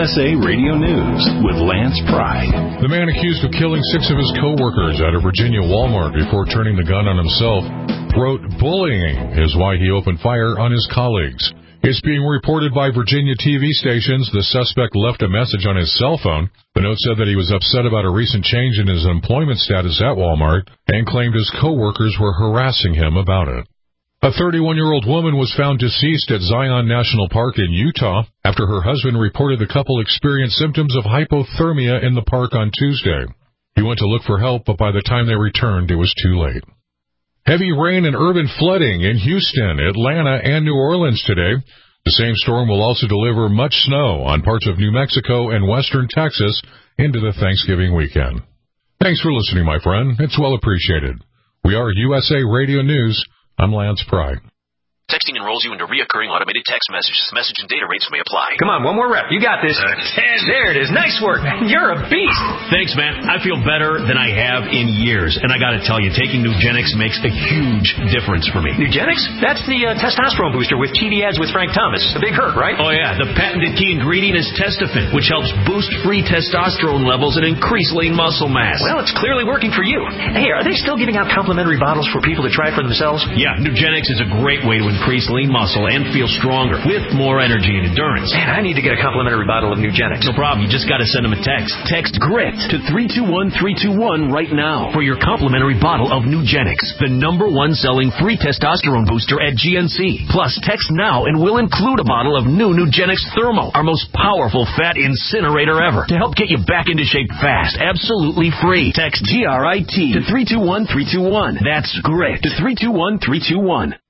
USA Radio News with Lance Pry. The man accused of killing 6 of his co-workers at a Virginia Walmart before turning the gun on himself wrote bullying is why he opened fire on his colleagues. It's being reported by Virginia TV stations. The suspect left a message on his cell phone. The note said that he was upset about a recent change in his employment status at Walmart and claimed his co-workers were harassing him about it. A 31-year-old woman was found deceased at Zion National Park in Utah after her husband reported the couple experienced symptoms of hypothermia in the park on Tuesday. He went to look for help, but by the time they returned, it was too late. Heavy rain and urban flooding in Houston, Atlanta, and New Orleans today. The same storm will also deliver much snow on parts of New Mexico and western Texas into the Thanksgiving weekend. Thanks for listening, my friend. It's well appreciated. We are USA Radio News. I'm Lance Pry. Texting enrolls you into reoccurring automated text messages. Message and data rates may apply. Come on, one more rep. You got this. 10. There it is. Nice work, man. You're a beast. Thanks, man. I feel better than I have in years. And I got to tell you, taking Nugenix makes a huge difference for me. Nugenix? That's the testosterone booster with TV ads with Frank Thomas. A big hurt, right? Oh, yeah. The patented key ingredient is Testofen, which helps boost free testosterone levels and increase lean muscle mass. Well, it's clearly working for you. Hey, are they still giving out complimentary bottles for people to try it for themselves? Yeah, Nugenix is a great way to increase lean muscle and feel stronger with more energy and endurance. Man, I need to get a complimentary bottle of Nugenix. No problem. You just got to send them a text. Text GRIT to 321321 right now for your complimentary bottle of Nugenix, the #1 selling free testosterone booster at GNC. Plus, text now and we'll include a bottle of new Nugenix Thermo, our most powerful fat incinerator ever, to help get you back into shape fast, absolutely free. Text GRIT to 321321. That's GRIT to 321321.